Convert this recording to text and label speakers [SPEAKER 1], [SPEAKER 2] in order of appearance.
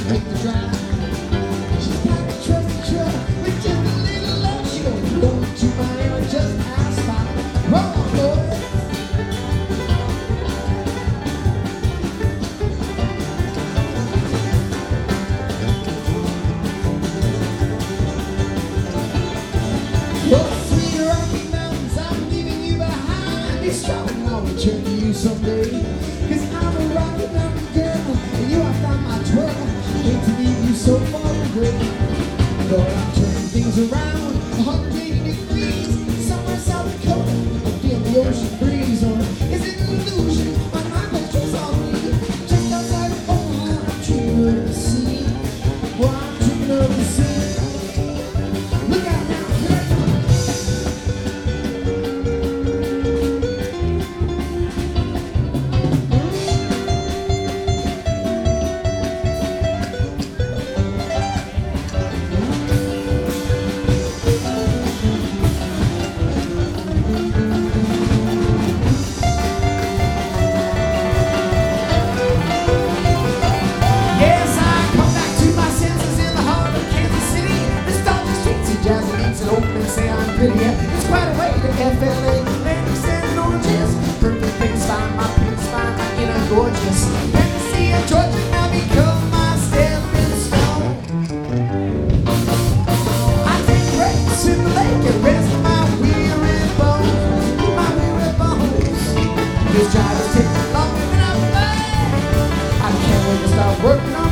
[SPEAKER 1] take the drive. She's got a trusty truck with just a little love. She don't go to Miami, just ask fine. Roll on, boy. Your sweet Rocky Mountains, I'm leaving you behind. Be strong, I'll return to you someday. 'Cause I'm a Rocky Mountain girl, and you are not my twirl. Hate to leave you so far away. Lord, I'm turning things around, 180 degrees. Somewhere South Dakota, I feel the ocean breeze. Or is it an illusion? My mind controls all me. Just outside of Omaha, I'm dreaming of the sea. Well, I'm dreaming of the sea. Look out now, girl. Yes, I come back to my senses in the heart of Kansas City. Nostalgia streets and jazz beats and open and say I'm pretty. Yeah, it's quite a way to FLA. Lemons and oranges, perfect things find my peace, find my inner gorgeous. Tennessee and Georgia now become my stepping stone. I take breaks in the lake and rest my weary bones. My weary bones. This drive is taking longer than I planned. I can't wait to start working on